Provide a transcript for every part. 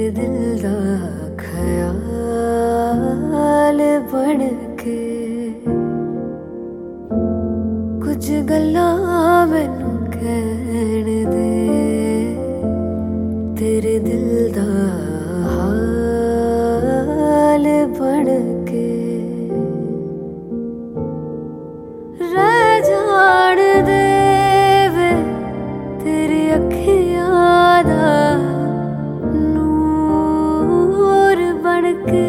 तेरे दिल दा ख्याल बन के कुछ गल्लां मैनू कहण दे। तेरे दिल दा हाल बन के रह जान दे वे तेरी अखियां दा नूर बन के।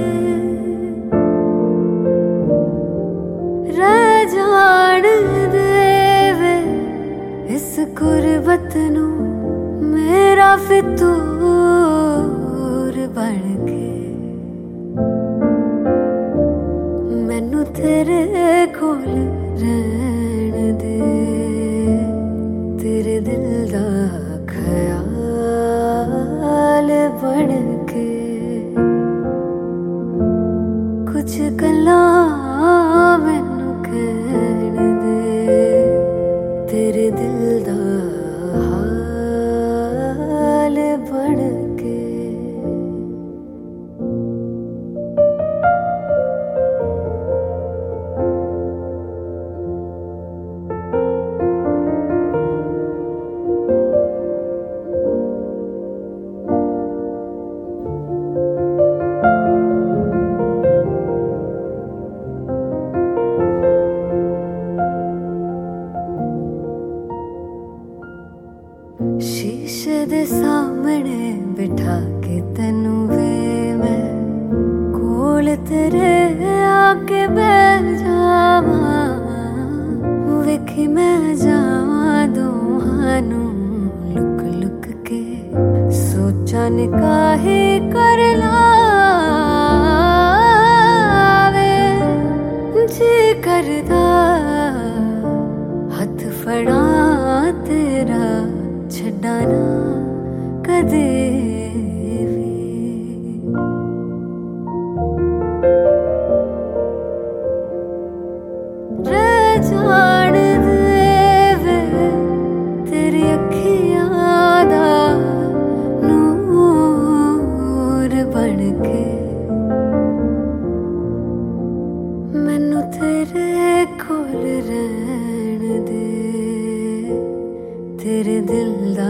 रह जान दे वे इस गुरबत नू मेरा फितूर बन के। मैनू तेरे कोल रहन दे। तेरे दिल दा ख्याल बन के कुछ गल्लां मैनू कहण दे। तेरे दिल दा हाल बन के। शीशे दे सामने बिठा के तैनू वे मैं कोल तेरे आके बैठ जावां। वेखी मैं जावां दोहानू लुक लुक के सोचा निकाही कर लावे। जी करदा हथ फड़ा तेरा छड्डा ना कदे भी। रह जान दे वे तेरी अखियां दा नूर बन के। मैनू तेरे कोल रहन दे। तेरे दिल दा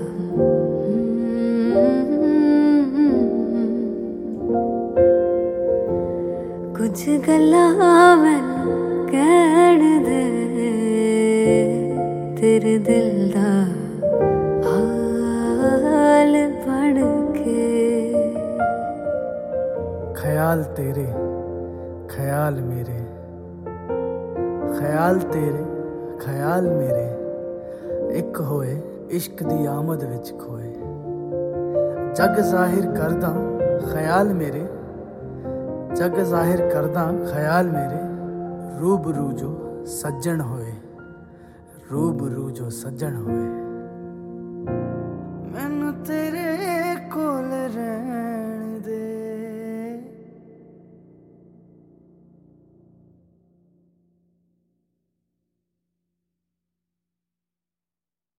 कुछ गल्लां मैनू कहण दे। तेरे दिल दा हाल बन के। ख्याल तेरे ख्याल मेरे, ख्याल तेरे ख्याल मेरे एक होए इश्क दी आमद विच खोए। जग जाहिर करदा ख्याल मेरे, जग जाहिर करदा ख्याल मेरे। रूबरू जो सज्जन होए, रूबरू जो सज्जन होए।